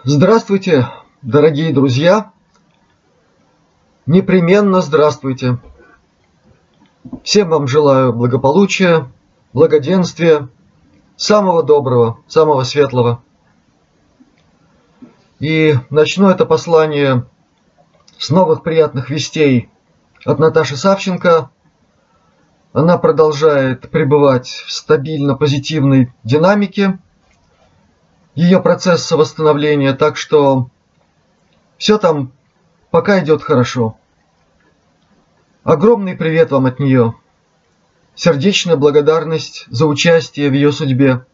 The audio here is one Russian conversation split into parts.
Здравствуйте, дорогие друзья! Непременно здравствуйте! Всем вам желаю благополучия, благоденствия, самого доброго, самого светлого. И начну это послание с новых приятных вестей от Наташи Савченко. Она продолжает пребывать в стабильно позитивной динамике ее процесса восстановления, так что все там пока идет хорошо. Огромный привет вам от нее. Сердечная благодарность за участие в ее судьбе.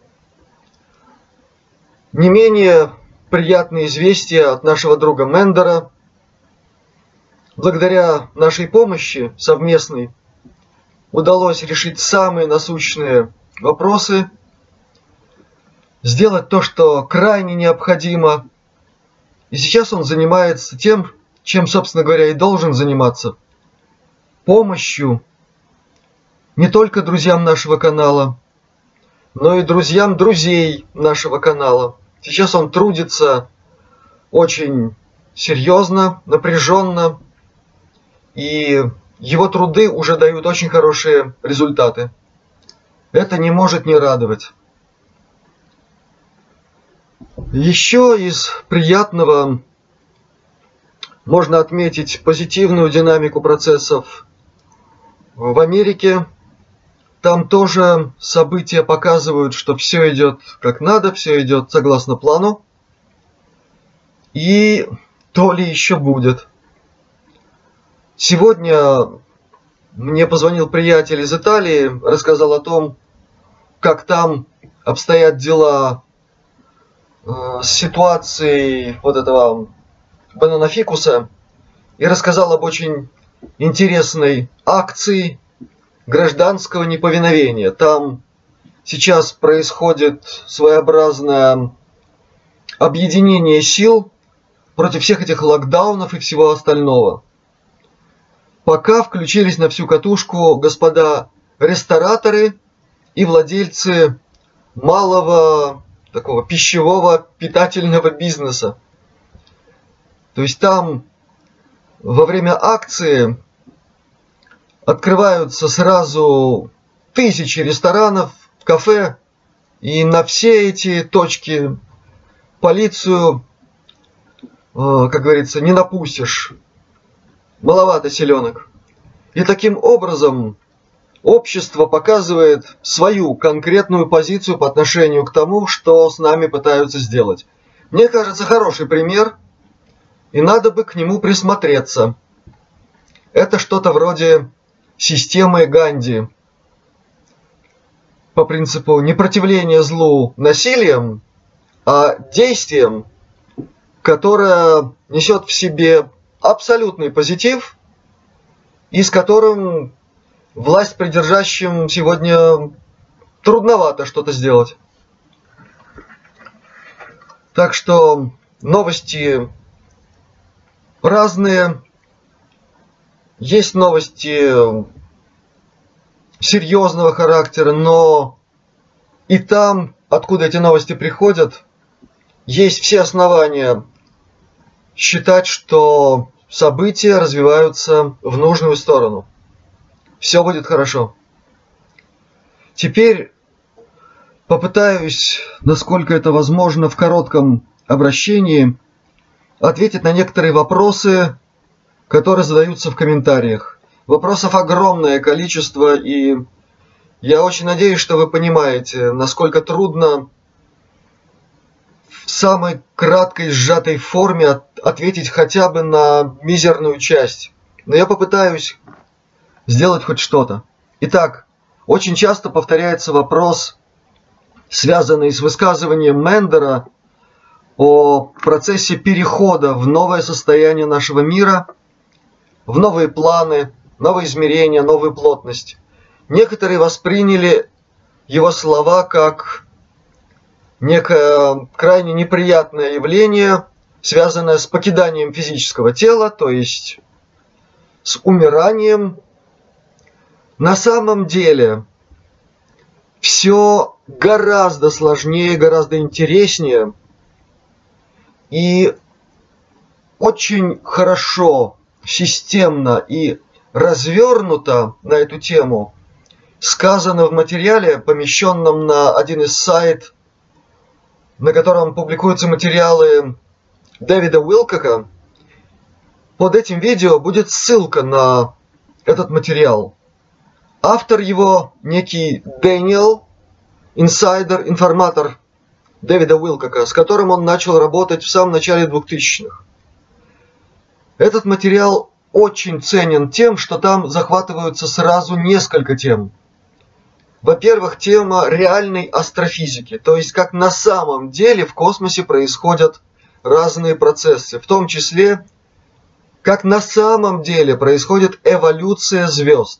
Не менее приятные известия от нашего друга Мендера. Благодаря нашей помощи совместной удалось решить самые насущные вопросы, сделать то, что крайне необходимо. И сейчас он занимается тем, чем, собственно говоря, и должен заниматься. Помощью не только друзьям нашего канала, но и друзьям друзей нашего канала. Сейчас он трудится очень серьезно, напряженно, и его труды уже дают очень хорошие результаты. Это не может не радовать. Еще из приятного можно отметить позитивную динамику процессов в Америке. Там тоже события показывают, что все идет как надо, все идет согласно плану. И то ли еще будет. Сегодня мне позвонил приятель из Италии, рассказал о том, как там обстоят дела с ситуацией вот этого бананофикуса, и рассказал об очень интересной акции гражданского неповиновения. Там сейчас происходит своеобразное объединение сил против всех этих локдаунов и всего остального. Пока включились на всю катушку господа рестораторы и владельцы малого такого пищевого питательного бизнеса. То есть там во время акции открываются сразу тысячи ресторанов, кафе, и на все эти точки полицию, как говорится, не напустишь. Маловато селенок. И таким образом общество показывает свою конкретную позицию по отношению к тому, что с нами пытаются сделать. Мне кажется, хороший пример, и надо бы к нему присмотреться. Это что-то вроде системы Ганди. По принципу непротивления злу насилием, а действием, которое несет в себе абсолютный позитив, и с которым власть придержащим сегодня трудновато что-то сделать. Так что новости разные. Есть новости серьезного характера, но и там, откуда эти новости приходят, есть все основания считать, что события развиваются в нужную сторону. Все будет хорошо. Теперь попытаюсь, насколько это возможно, в коротком обращении ответить на некоторые вопросы, которые задаются в комментариях. Вопросов огромное количество, и я очень надеюсь, что вы понимаете, насколько трудно в самой краткой, сжатой форме ответить хотя бы на мизерную часть. Но я попытаюсь сделать хоть что-то. Итак, очень часто повторяется вопрос, связанный с высказыванием Мендера о процессе перехода в новое состояние нашего мира, в новые планы, новые измерения, новую плотность. Некоторые восприняли его слова как некое крайне неприятное явление, связанное с покиданием физического тела, то есть с умиранием. На самом деле все гораздо сложнее, гораздо интереснее. И очень хорошо, системно и развернуто на эту тему сказано в материале, помещенном на один из сайтов, на котором публикуются материалы Дэвида Уилкока. Под этим видео будет ссылка на этот материал. Автор его некий Дэниел, инсайдер, информатор Дэвида Уилкока, с которым он начал работать в самом начале 2000-х. Этот материал очень ценен тем, что там захватываются сразу несколько тем. Во-первых, тема реальной астрофизики, то есть как на самом деле в космосе происходят разные процессы, в том числе как на самом деле происходит эволюция звезд.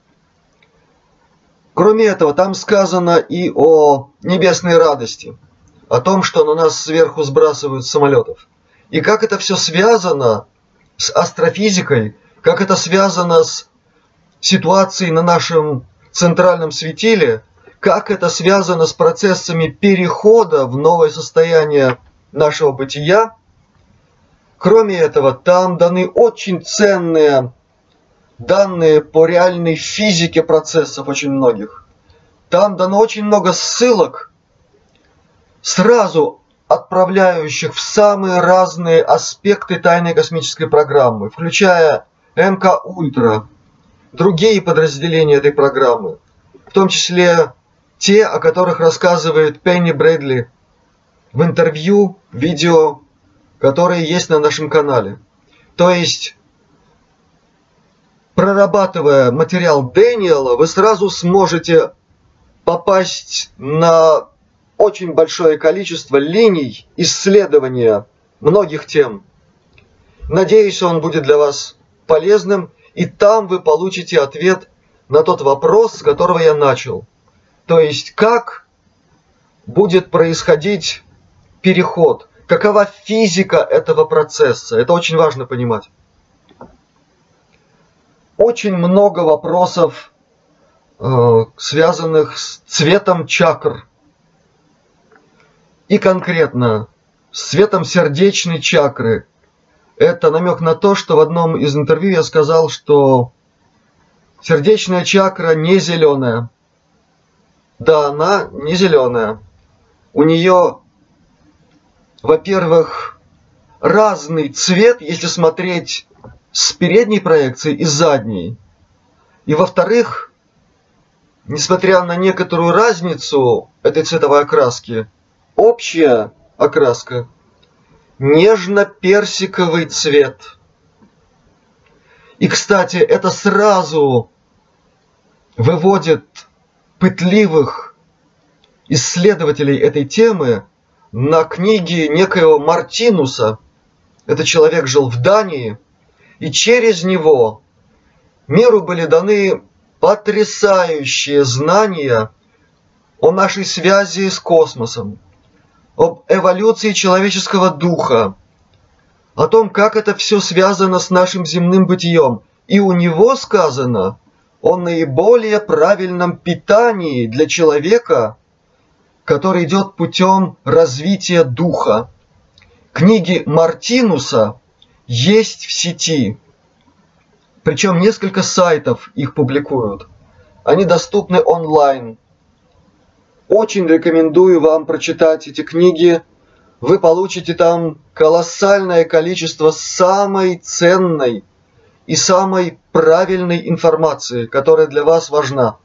Кроме этого, там сказано и о небесной радости, о том, что на нас сверху сбрасывают с самолетов. И как это все связано с астрофизикой, как это связано с ситуацией на нашем центральном светиле, как это связано с процессами перехода в новое состояние нашего бытия. Кроме этого, там даны очень ценные данные по реальной физике процессов очень многих. Там дано очень много ссылок, сразу отправляющих в самые разные аспекты тайной космической программы, включая МК-Ультра, другие подразделения этой программы, в том числе те, о которых рассказывает Пенни Брэдли в интервью, видео, которые есть на нашем канале. То есть, прорабатывая материал Дэниела, вы сразу сможете попасть на очень большое количество линий исследования многих тем. Надеюсь, он будет для вас полезным, и там вы получите ответ на тот вопрос, с которого я начал. То есть, как будет происходить переход, какова физика этого процесса. Это очень важно понимать. Очень много вопросов, связанных с цветом чакр. И конкретно с цветом сердечной чакры. Это намек на то, что в одном из интервью я сказал, что сердечная чакра не зеленая. Да, она не зеленая. У нее, во-первых, разный цвет, если смотреть с передней проекции и с задней. И во-вторых, несмотря на некоторую разницу этой цветовой окраски, общая окраска нежно-персиковый цвет. И, кстати, это сразу выводит пытливых исследователей этой темы на книги некоего Мартинуса. Этот человек жил в Дании, и через него миру были даны потрясающие знания о нашей связи с космосом, об эволюции человеческого духа, о том, как это все связано с нашим земным бытием. И у него сказано о наиболее правильном питании для человека, который идет путем развития духа. Книги Мартинуса есть в сети, причем несколько сайтов их публикуют. Они доступны онлайн. Очень рекомендую вам прочитать эти книги. Вы получите там колоссальное количество самой ценной и самой правильной информации, которая для вас важна.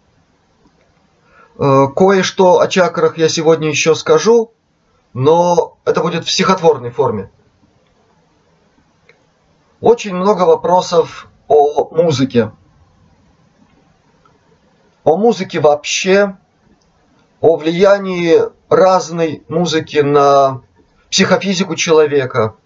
Кое-что о чакрах я сегодня еще скажу, но это будет в стихотворной форме. Очень много вопросов о музыке. О музыке вообще, о влиянии разной музыки на психофизику человека,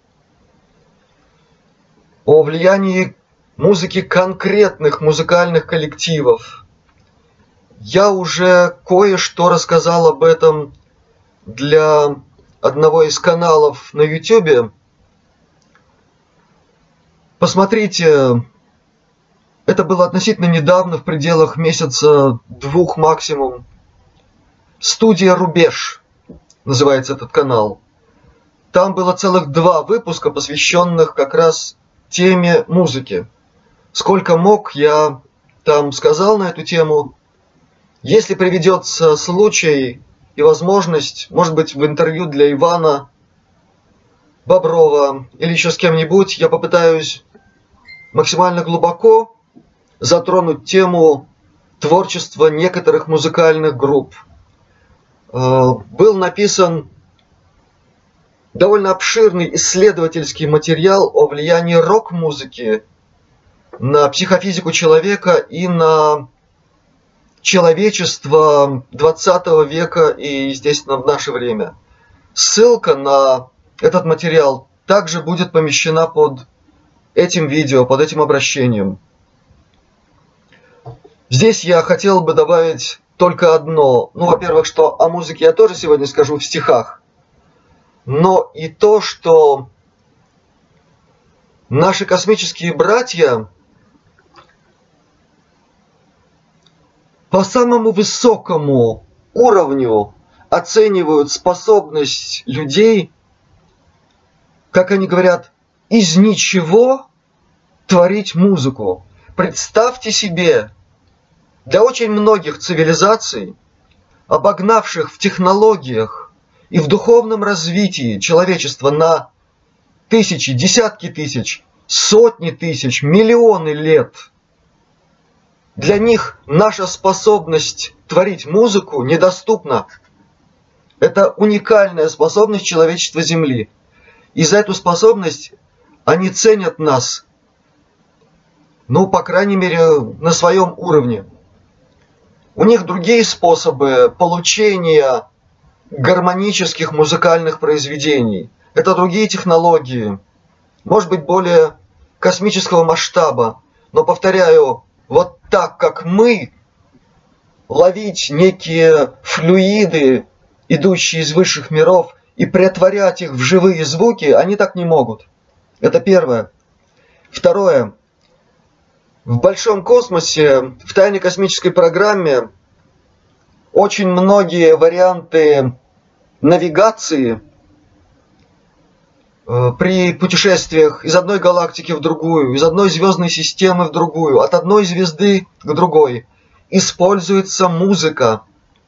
о влиянии музыки конкретных музыкальных коллективов. Я уже кое-что рассказал об этом для одного из каналов на YouTube. Посмотрите, это было относительно недавно, в пределах месяца-двух максимум. «Студия Рубеж» называется этот канал. Там было целых 2 выпуска, посвященных как раз теме музыки. Сколько мог, я там сказал на эту тему. Если приведется случай и возможность, может быть, в интервью для Ивана Боброва или еще с кем-нибудь, я попытаюсь максимально глубоко затронуть тему творчества некоторых музыкальных групп. Был написан довольно обширный исследовательский материал о влиянии рок-музыки на психофизику человека и на человечество 20 века и, естественно, в наше время. Ссылка на этот материал также будет помещена под этим видео, под этим обращением. Здесь я хотел бы добавить только одно. Во-первых, что о музыке я тоже сегодня скажу в стихах. Но и то, что наши космические братья по самому высокому уровню оценивают способность людей, как они говорят, из ничего творить музыку. Представьте себе, для очень многих цивилизаций, обогнавших в технологиях и в духовном развитии человечества на тысячи, десятки тысяч, сотни тысяч, миллионы лет, для них наша способность творить музыку недоступна. Это уникальная способность человечества Земли. И за эту способность они ценят нас, по крайней мере, на своем уровне. У них другие способы получения гармонических музыкальных произведений. Это другие технологии, может быть, более космического масштаба. Но, повторяю, вот так, как мы, ловить некие флюиды, идущие из высших миров, и претворять их в живые звуки, они так не могут. Это первое. Второе. В большом космосе, в тайной космической программе, очень многие варианты навигации при путешествиях из одной галактики в другую, из одной звездной системы в другую, от одной звезды к другой, используется музыка.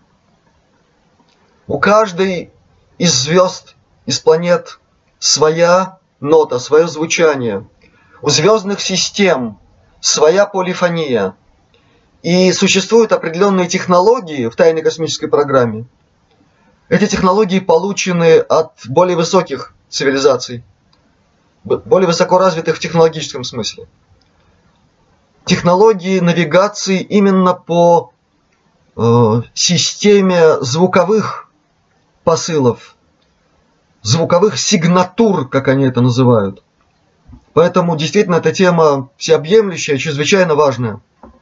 У каждой из звезд, из планет своя нота, свое звучание. У звездных систем своя полифония. И существуют определенные технологии в тайной космической программе. Эти технологии получены от более высоких цивилизаций, более высоко развитых в технологическом смысле. Технологии навигации именно по системе звуковых посылов, звуковых сигнатур, как они это называют. Поэтому действительно эта тема всеобъемлющая, чрезвычайно важная.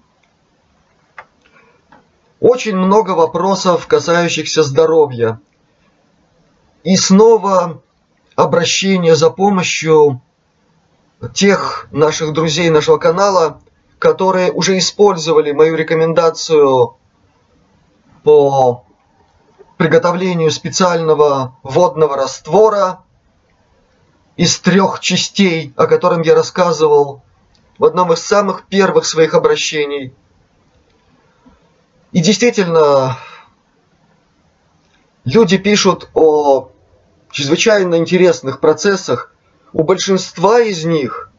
Очень много вопросов, касающихся здоровья. И снова обращение за помощью тех наших друзей нашего канала, которые уже использовали мою рекомендацию по приготовлению специального водного раствора из 3 частей, о котором я рассказывал в одном из самых первых своих обращений. И действительно, люди пишут о чрезвычайно интересных процессах. У большинства из них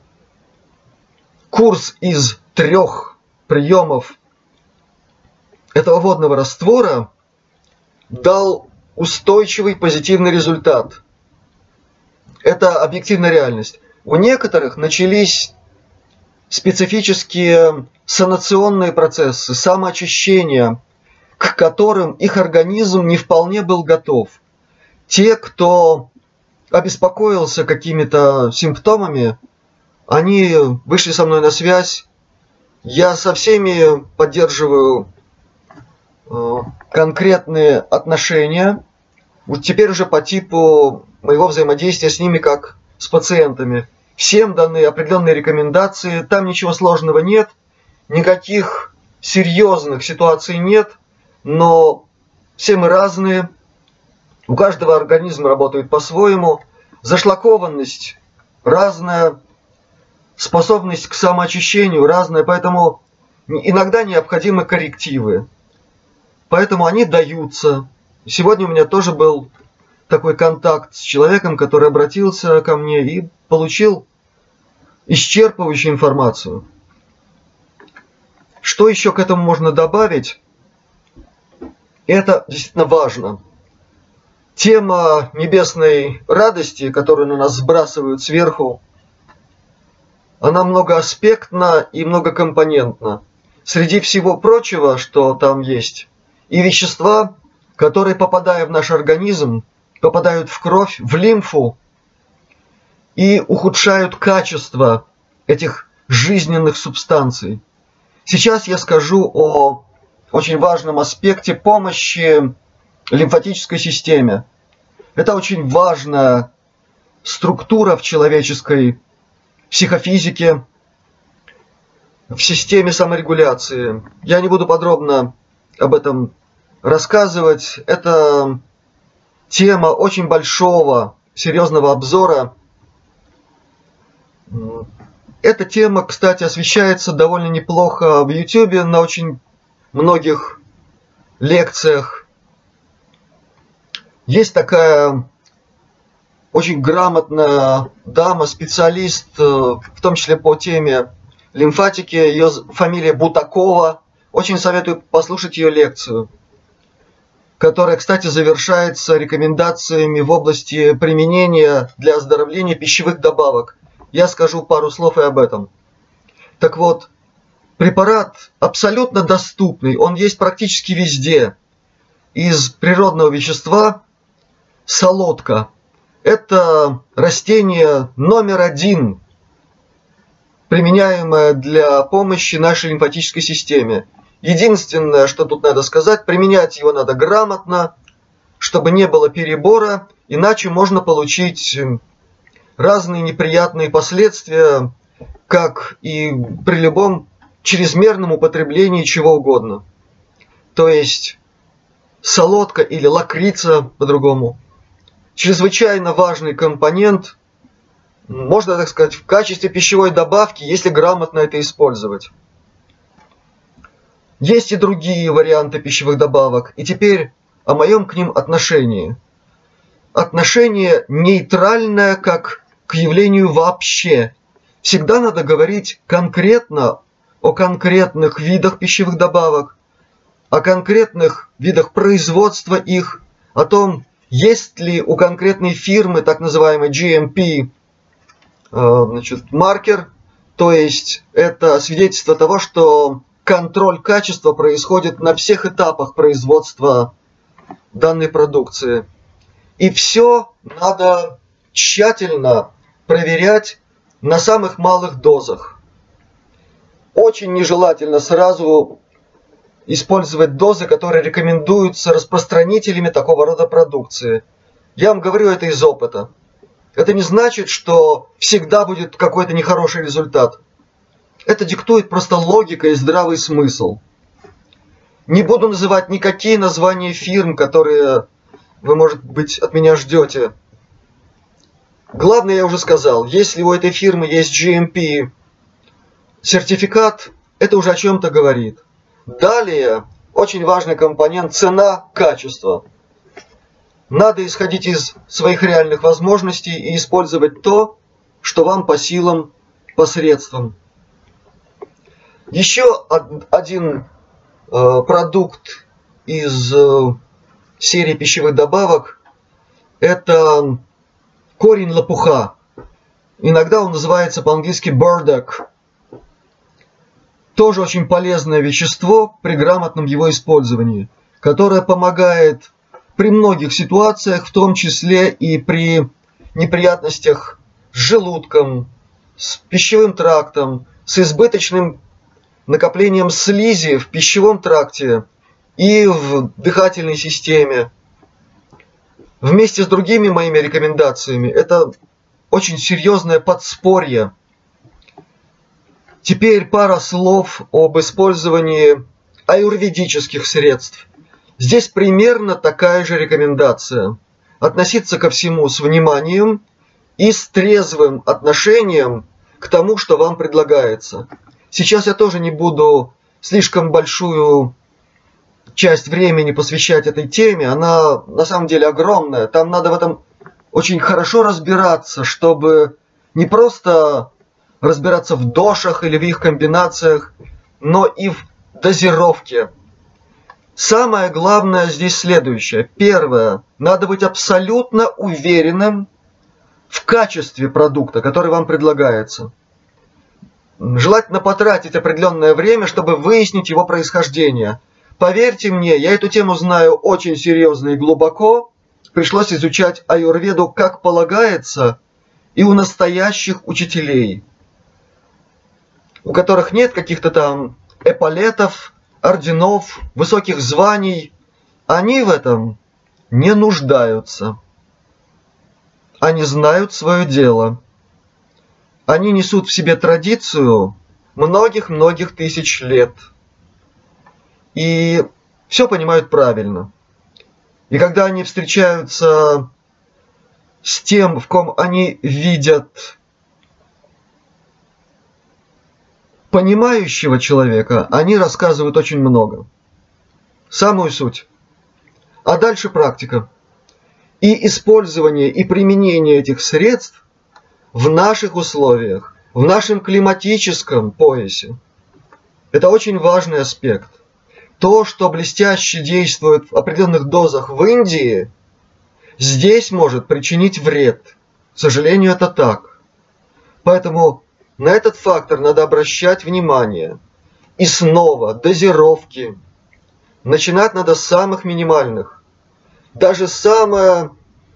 курс из 3 приемов этого водного раствора дал устойчивый позитивный результат. Это объективная реальность. У некоторых начались специфические санационные процессы, самоочищения, к которым их организм не вполне был готов. Те, кто обеспокоился какими-то симптомами, они вышли со мной на связь. Я со всеми поддерживаю конкретные отношения. Вот теперь уже по типу моего взаимодействия с ними как с пациентами. Всем даны определенные рекомендации, там ничего сложного нет, никаких серьезных ситуаций нет, но все мы разные, У каждого организм работает по-своему, зашлакованность разная, способность к самоочищению разная, поэтому иногда необходимы коррективы. Поэтому они даются. Сегодня у меня тоже был такой контакт с человеком, который обратился ко мне и получил исчерпывающую информацию. Что еще к этому можно добавить? Это действительно важно. Тема небесной радости, которую на нас сбрасывают сверху, она многоаспектна и многокомпонентна. Среди всего прочего, что там есть, и вещества, которые, попадая в наш организм, попадают в кровь, в лимфу и ухудшают качество этих жизненных субстанций. Сейчас я скажу о очень важном аспекте помощи лимфатической системе. Это очень важная структура в человеческой психофизике, в системе саморегуляции. Я не буду подробно об этом рассказывать. Это тема очень большого, серьезного обзора. Эта тема, кстати, освещается довольно неплохо в YouTube на очень многих лекциях. Есть такая очень грамотная дама, специалист, в том числе по теме лимфатики. Ее фамилия Бутакова. Очень советую послушать ее лекцию, которая, кстати, завершается рекомендациями в области применения для оздоровления пищевых добавок. Я скажу пару слов и об этом. Так вот, препарат абсолютно доступный, он есть практически везде. Из природного вещества солодка. Это растение номер один, применяемое для помощи нашей лимфатической системе. Единственное, что тут надо сказать, применять его надо грамотно, чтобы не было перебора, иначе можно получить разные неприятные последствия, как и при любом чрезмерном употреблении чего угодно. То есть солодка или лакрица по-другому. Чрезвычайно важный компонент, можно так сказать, в качестве пищевой добавки, если грамотно это использовать. Есть и другие варианты пищевых добавок, и теперь о моем к ним отношении. Отношение нейтральное как к явлению вообще. Всегда надо говорить конкретно о конкретных видах пищевых добавок, о конкретных видах производства их, о том, есть ли у конкретной фирмы так называемый GMP маркер, то есть это свидетельство того, что контроль качества происходит на всех этапах производства данной продукции. И все надо тщательно проверять на самых малых дозах. Очень нежелательно сразу использовать дозы, которые рекомендуются распространителями такого рода продукции. Я вам говорю это из опыта. Это не значит, что всегда будет какой-то нехороший результат. Это диктует просто логика и здравый смысл. Не буду называть никакие названия фирм, которые вы, может быть, от меня ждете. Главное, я уже сказал, если у этой фирмы есть GMP сертификат, это уже о чем-то говорит. Далее, очень важный компонент – цена-качество. Надо исходить из своих реальных возможностей и использовать то, что вам по силам, по средствам. Еще один продукт из серии пищевых добавок – это корень лопуха. Иногда он называется по-английски burdock. Тоже очень полезное вещество при грамотном его использовании, которое помогает при многих ситуациях, в том числе и при неприятностях с желудком, с пищевым трактом, с избыточным накоплением слизи в пищевом тракте и в дыхательной системе. Вместе с другими моими рекомендациями это очень серьезное подспорье. Теперь пара слов об использовании аюрведических средств. Здесь примерно такая же рекомендация. относиться ко всему с вниманием и с трезвым отношением к тому, что вам предлагается. Сейчас я тоже не буду слишком большую часть времени посвящать этой теме. Она на самом деле огромная. Там надо в этом очень хорошо разбираться, чтобы не просто разбираться в дошах или в их комбинациях, но и в дозировке. Самое главное здесь следующее. Первое. Надо быть абсолютно уверенным в качестве продукта, который вам предлагается. Желательно потратить определенное время, чтобы выяснить его происхождение. Поверьте мне, я эту тему знаю очень серьезно и глубоко. Пришлось изучать аюрведу как полагается и у настоящих учителей, у которых нет каких-то там эполетов, орденов, высоких званий. Они в этом не нуждаются. Они знают свое дело. Они несут в себе традицию многих-многих тысяч лет. И все понимают правильно. И когда они встречаются с тем, в ком они видят понимающего человека, они рассказывают очень много. Самую суть. А дальше практика. И использование и применение этих средств в наших условиях, в нашем климатическом поясе. Это очень важный аспект. То, что блестяще действует в определенных дозах в Индии, здесь может причинить вред. К сожалению, это так. Поэтому на этот фактор надо обращать внимание. И снова дозировки. Начинать надо с самых минимальных. Даже самая,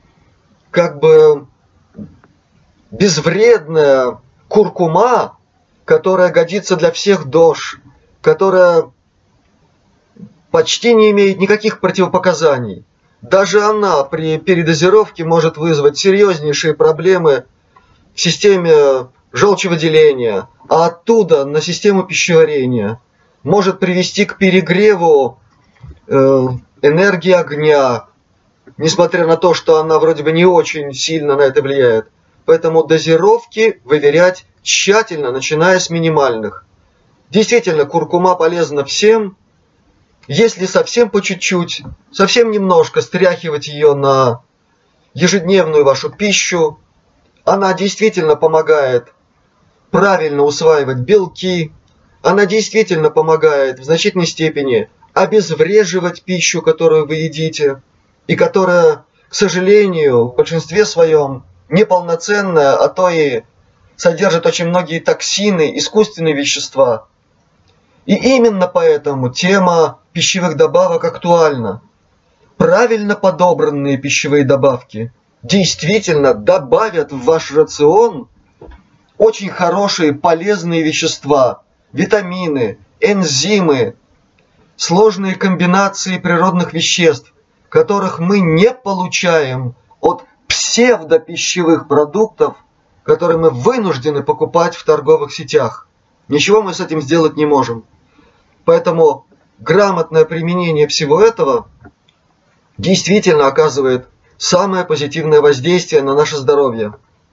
безвредная куркума, которая годится для всех дож, которая почти не имеет никаких противопоказаний. Даже она при передозировке может вызвать серьезнейшие проблемы в системе желчевыделения, а оттуда на систему пищеварения. Может привести к перегреву энергии огня, несмотря на то, что она вроде бы не очень сильно на это влияет. Поэтому дозировки выверять тщательно, начиная с минимальных. Действительно, куркума полезна всем. Если совсем по чуть-чуть, совсем немножко стряхивать ее на ежедневную вашу пищу, она действительно помогает правильно усваивать белки, она действительно помогает в значительной степени обезвреживать пищу, которую вы едите, и которая, к сожалению, в большинстве своем неполноценная, а то и содержит очень многие токсины, искусственные вещества. И именно поэтому тема пищевых добавок актуальна. Правильно подобранные пищевые добавки действительно добавят в ваш рацион очень хорошие полезные вещества, витамины, энзимы, сложные комбинации природных веществ, которых мы не получаем от псевдопищевых продуктов, которые мы вынуждены покупать в торговых сетях. Ничего мы с этим сделать не можем. Поэтому грамотное применение всего этого действительно оказывает самое позитивное воздействие на наше здоровье.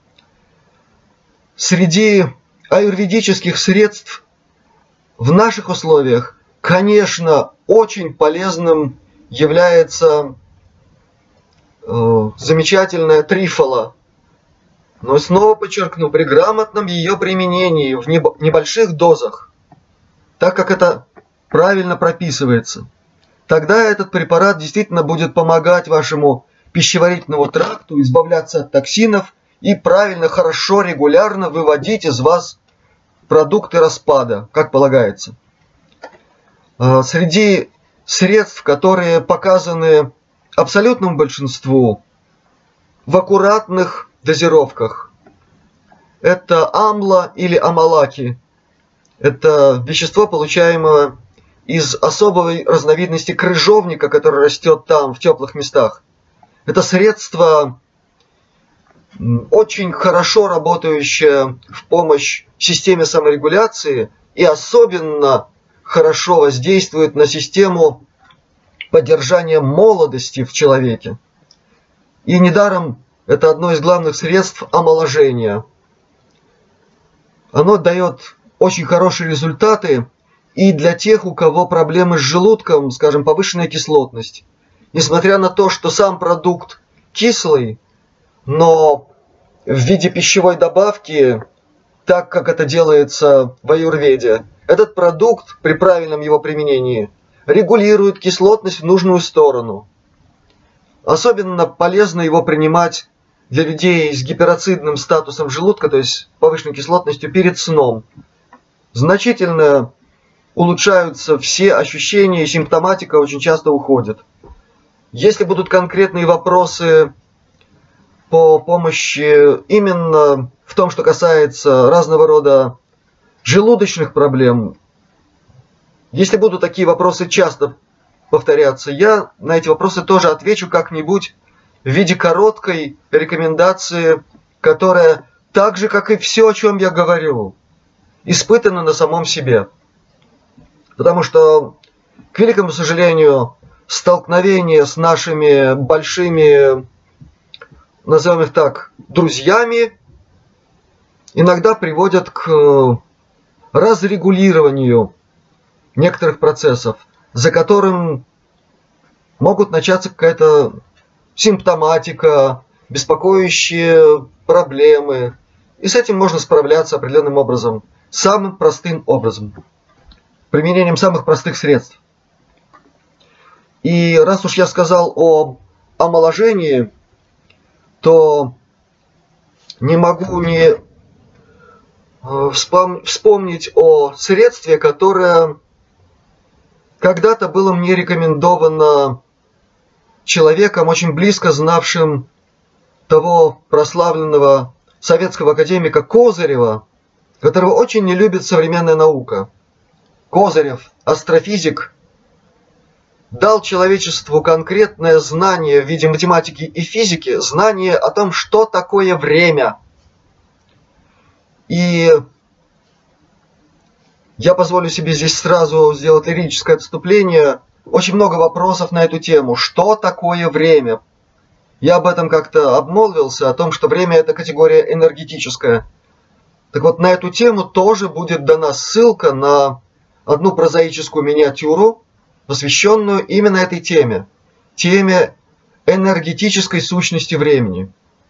Среди аюрведических средств в наших условиях, конечно, очень полезным является замечательная трифола. Но снова подчеркну, при грамотном ее применении в небольших дозах, так как это правильно прописывается, тогда этот препарат действительно будет помогать вашему пищеварительному тракту избавляться от токсинов и правильно, хорошо, регулярно выводить из вас продукты распада, как полагается. Среди средств, которые показаны абсолютному большинству в аккуратных дозировках, это амла или амалаки. Это вещество, получаемое из особой разновидности крыжовника, который растет там, в теплых местах. Это средство очень хорошо работающее в помощь системе саморегуляции и особенно хорошо воздействует на систему поддержания молодости в человеке. И недаром это одно из главных средств омоложения. Оно дает очень хорошие результаты и для тех, у кого проблемы с желудком, скажем, повышенная кислотность. Несмотря на то, что сам продукт кислый, но в виде пищевой добавки, так как это делается в аюрведе, этот продукт при правильном его применении регулирует кислотность в нужную сторону. Особенно полезно его принимать для людей с гиперацидным статусом желудка, то есть повышенной кислотностью перед сном. Значительно улучшаются все ощущения, и симптоматика очень часто уходит. Если будут конкретные вопросы по помощи именно в том, что касается разного рода желудочных проблем, если будут такие вопросы часто повторяться, я на эти вопросы тоже отвечу как-нибудь в виде короткой рекомендации, которая, так же, как и все, о чем я говорю, испытана на самом себе. Потому что, к великому сожалению, столкновение с нашими большими, назовем их так, друзьями, иногда приводят к разрегулированию некоторых процессов, за которым могут начаться какая-то симптоматика, беспокоящие проблемы. И с этим можно справляться определенным образом, самым простым образом, применением самых простых средств. И раз уж я сказал о омоложении, то не могу не вспомнить о средстве, которое когда-то было мне рекомендовано человеком, очень близко знавшим того прославленного советского академика Козырева, которого очень не любит современная наука. Козырев, астрофизик, дал человечеству конкретное знание в виде математики и физики, знание о том, что такое время. И я позволю себе здесь сразу сделать лирическое отступление. Очень много вопросов на эту тему. Что такое время? Я об этом как-то обмолвился, о том, что время – это категория энергетическая. Так вот, на эту тему тоже будет дана ссылка на одну прозаическую миниатюру, посвященную именно этой теме. Теме энергетической сущности времени.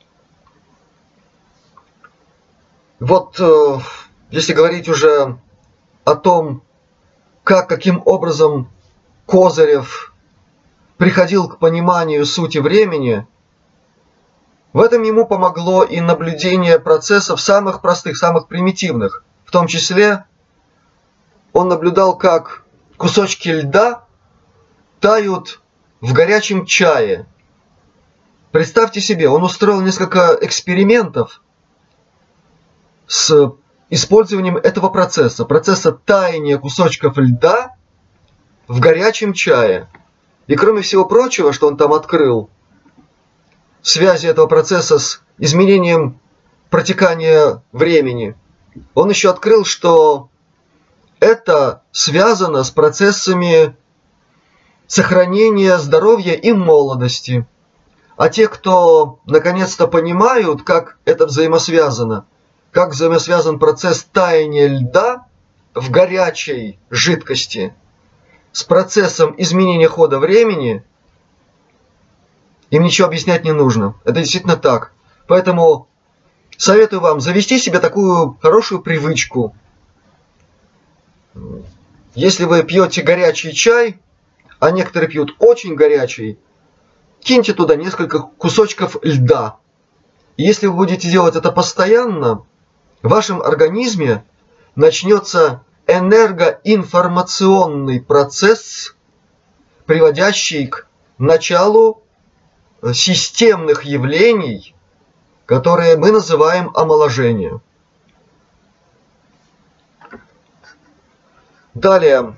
Вот, если говорить уже о том, каким образом Козырев приходил к пониманию сути времени, в этом ему помогло и наблюдение процессов самых простых, самых примитивных. В том числе он наблюдал, как кусочки льда тают в горячем чае. Представьте себе, он устроил несколько экспериментов с использованием этого процесса таяния кусочков льда в горячем чае. И кроме всего прочего, что он там открыл, связи этого процесса с изменением протекания времени, он еще открыл, что это связано с процессами сохранения здоровья и молодости. А те, кто наконец-то понимают, как это взаимосвязано, как взаимосвязан процесс таяния льда в горячей жидкости с процессом изменения хода времени, им ничего объяснять не нужно. Это действительно так. Поэтому советую вам завести себе такую хорошую привычку. Если вы пьете горячий чай, а некоторые пьют очень горячий, киньте туда несколько кусочков льда. И если вы будете делать это постоянно, в вашем организме начнется энергоинформационный процесс, приводящий к началу системных явлений, которые мы называем омоложением. Далее.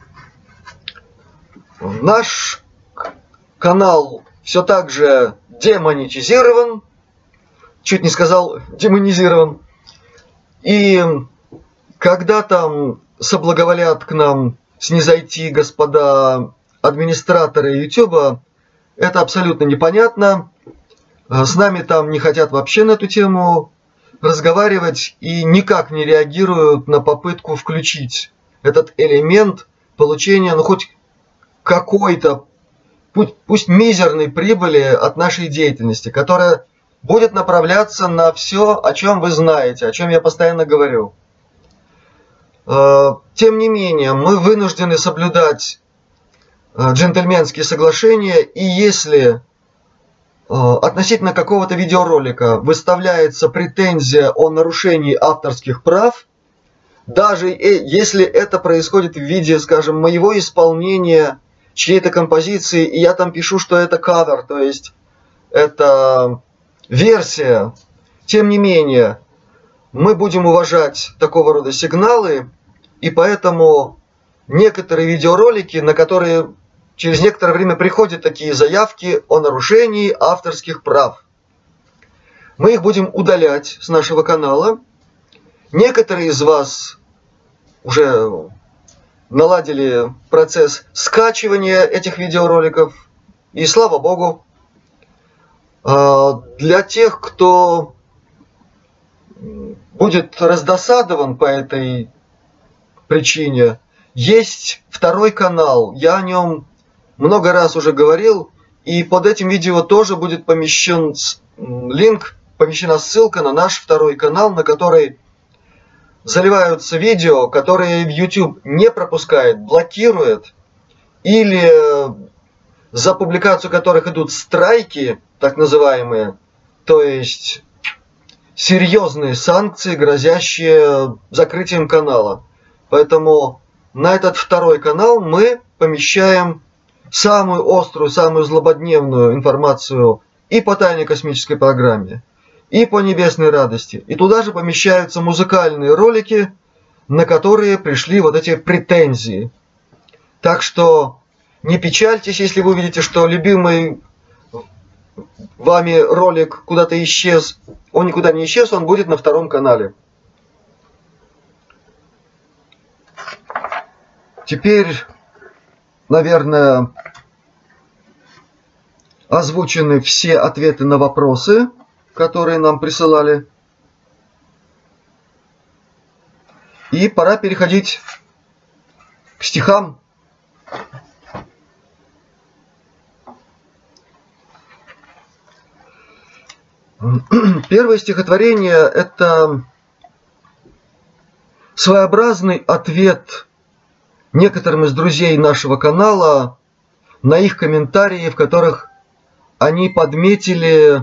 Наш канал все так же демонетизирован, чуть не сказал демонизирован. И когда там соблаговолят к нам снизойти господа администраторы YouTube, это абсолютно непонятно. С нами там не хотят вообще на эту тему разговаривать и никак не реагируют на попытку включить этот элемент получения, ну, хоть какой-то, пусть мизерной прибыли от нашей деятельности, которая будет направляться на все, о чем вы знаете, о чем я постоянно говорю. Тем не менее, мы вынуждены соблюдать джентльменские соглашения, и если относительно какого-то видеоролика выставляется претензия о нарушении авторских прав, даже если это происходит в виде, скажем, моего исполнения чьей-то композиции, и я там пишу, что это кавер, то есть это версия, тем не менее, мы будем уважать такого рода сигналы, и поэтому некоторые видеоролики, на которые через некоторое время приходят такие заявки о нарушении авторских прав, мы их будем удалять с нашего канала. Некоторые из вас уже наладили процесс скачивания этих видеороликов, и слава богу. Для тех, кто будет раздосадован по этой причине, есть второй канал, я о нем много раз уже говорил, и под этим видео тоже будет помещен линк, помещена ссылка на наш второй канал, на который заливаются видео, которые YouTube не пропускает, блокирует, или за публикацию которых идут страйки, так называемые, то есть серьезные санкции, грозящие закрытием канала. Поэтому на этот второй канал мы помещаем самую острую, самую злободневную информацию и по тайной космической программе, и по небесной радости. И туда же помещаются музыкальные ролики, на которые пришли вот эти претензии. Так что не печальтесь, если вы увидите, что любимый вами ролик куда-то исчез. Он никуда не исчез, он будет на втором канале. Теперь, наверное, озвучены все ответы на вопросы, которые нам присылали. И пора переходить к стихам. Первое стихотворение – это своеобразный ответ некоторым из друзей нашего канала на их комментарии, в которых они подметили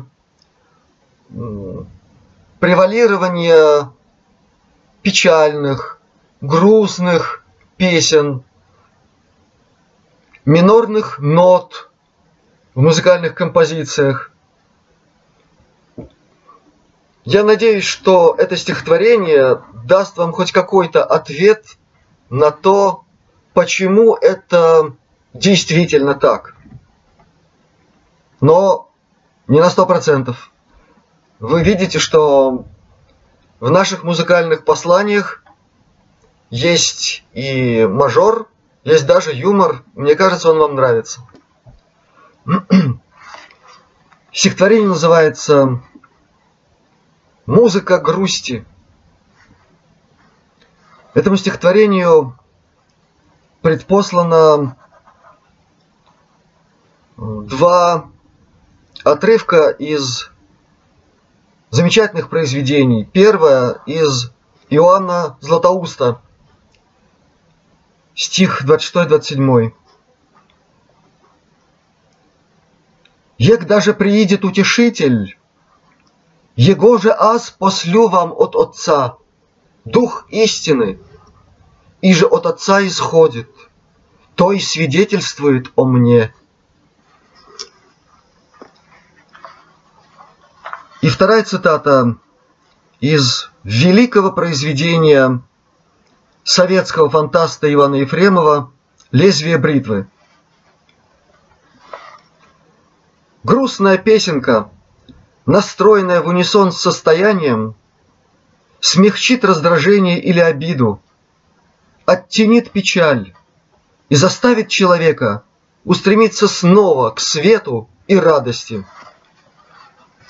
превалирование печальных, грустных песен, минорных нот в музыкальных композициях. Я надеюсь, что это стихотворение даст вам хоть какой-то ответ на то, почему это действительно так. Но не на 100%. Вы видите, что в наших музыкальных посланиях есть и мажор, есть даже юмор. Мне кажется, он вам нравится. Стихотворение называется «Музыка грусти». Этому стихотворению предпослано два отрывка из замечательных произведений. Первое из Иоанна Златоуста, стих 26-27. «Ек даже приидет утешитель, его же аз послю вам от Отца, Дух истины, и же от Отца исходит, то и свидетельствует о мне». И вторая цитата из великого произведения советского фантаста Ивана Ефремова «Лезвие бритвы». Грустная песенка, настроенная в унисон с состоянием, смягчит раздражение или обиду, оттенит печаль и заставит человека устремиться снова к свету и радости.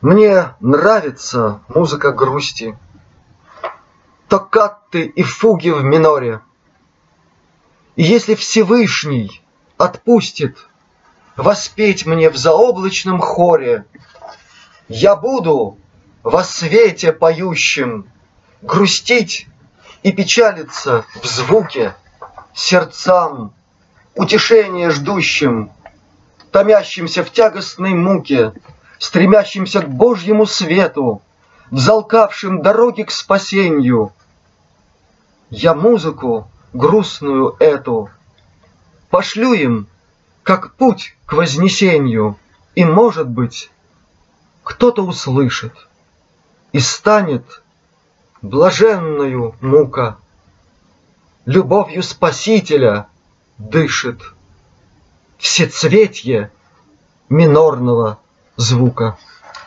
Мне нравится музыка грусти, токкаты и фуги в миноре. И если Всевышний отпустит воспеть мне в заоблачном хоре, я буду во свете поющем грустить и печалиться в звуке сердцам, утешение ждущим, томящимся в тягостной муке, стремящимся к Божьему свету, взалкавшим дороги к спасению. Я музыку грустную эту пошлю им, как путь к вознесению, и, может быть, кто-то услышит, и станет блаженною мука, любовью Спасителя дышит всецветье минорного звука.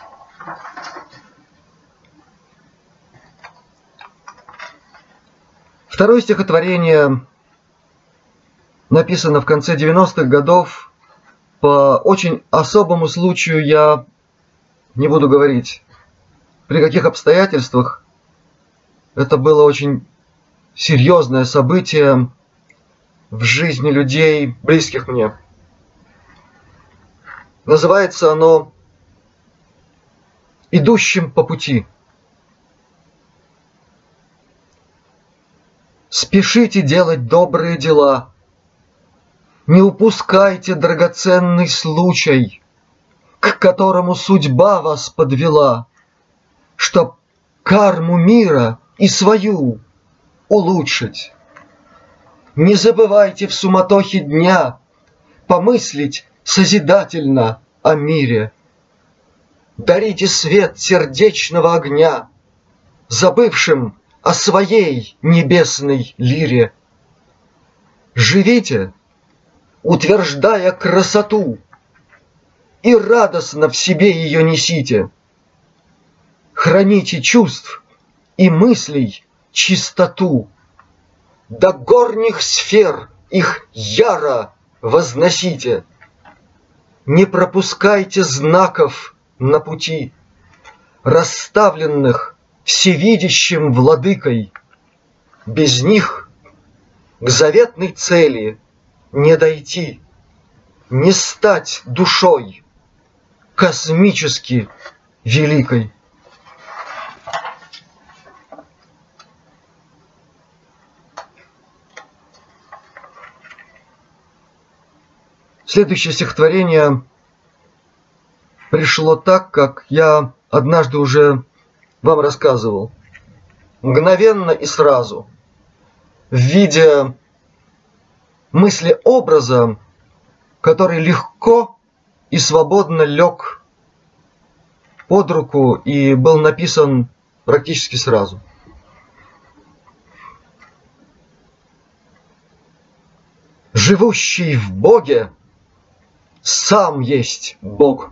Второе стихотворение написано в конце 90-х годов. По очень особому случаю, я не буду говорить, при каких обстоятельствах. Это было очень серьезное событие в жизни людей, близких мне. Называется оно «Идущим по пути». Спешите делать добрые дела, не упускайте драгоценный случай, к которому судьба вас подвела, чтоб карму мира и свою улучшить. Не забывайте в суматохе дня помыслить созидательно о мире. Дарите свет сердечного огня забывшим о своей небесной лире. Живите, утверждая красоту, и радостно в себе ее несите. Храните чувств и мыслей чистоту, до горних сфер их яро возносите. Не пропускайте знаков на пути, расставленных всевидящим владыкой. Без них к заветной цели не дойти, не стать душой космически великой. Следующее стихотворение пришло так, как я однажды уже вам рассказывал. Мгновенно и сразу, в виде мысли-образа, который легко и свободно лег под руку и был написан практически сразу. Живущий в Боге сам есть Бог.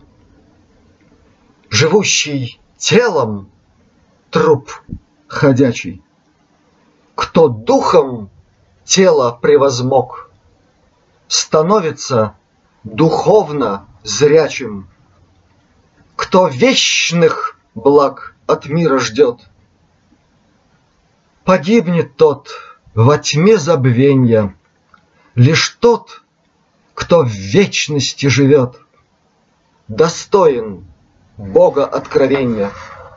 Живущий телом труп ходячий. Кто духом тело превозмог, становится духовно зрячим. Кто вечных благ от мира ждет, погибнет тот во тьме забвенья. Лишь тот, кто в вечности живет, достоин Бога откровения.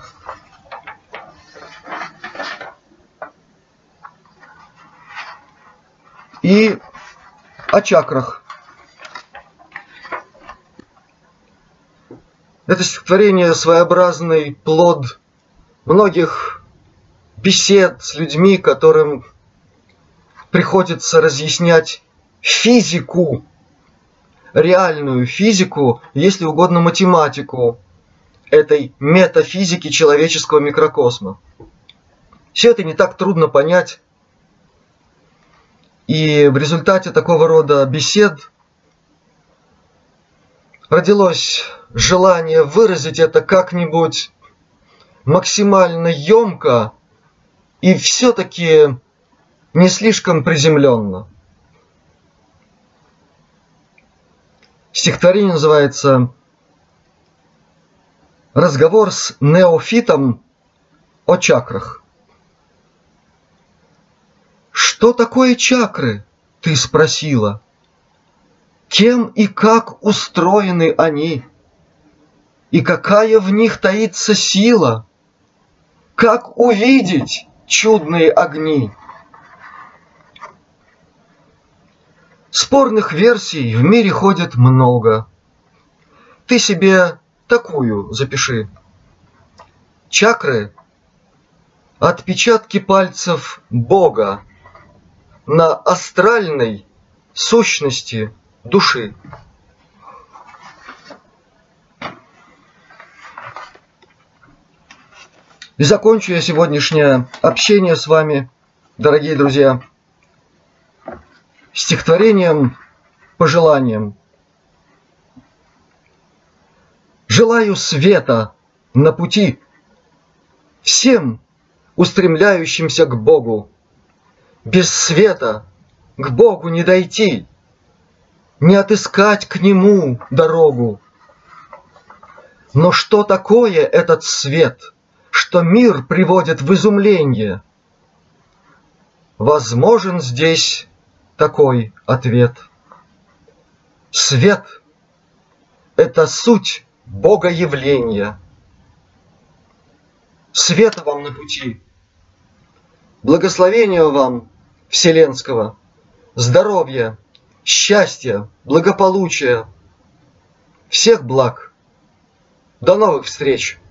И о чакрах. Это стихотворение своеобразный плод многих бесед с людьми, которым приходится разъяснять физику, реальную физику, если угодно математику этой метафизики человеческого микрокосма. Все это не так трудно понять. И в результате такого рода бесед родилось желание выразить это как-нибудь максимально емко и все-таки не слишком приземленно. Стихотворение называется Разговор с неофитом о чакрах. «Что такое чакры?» – ты спросила. «Кем и как устроены они? И какая в них таится сила? Как увидеть чудные огни?» Спорных версий в мире ходит много. Ты себе такую запиши. Чакры – отпечатки пальцев Бога на астральной сущности души. И закончу я сегодняшнее общение с вами, дорогие друзья, стихотворением, пожеланием. Желаю света на пути всем устремляющимся к Богу. Без света к Богу не дойти, не отыскать к Нему дорогу. Но что такое этот свет, что мир приводит в изумление? Возможен здесь такой ответ. Свет – это суть Богоявления. Света вам на пути, благословения вам вселенского, здоровья, счастья, благополучия, всех благ. До новых встреч!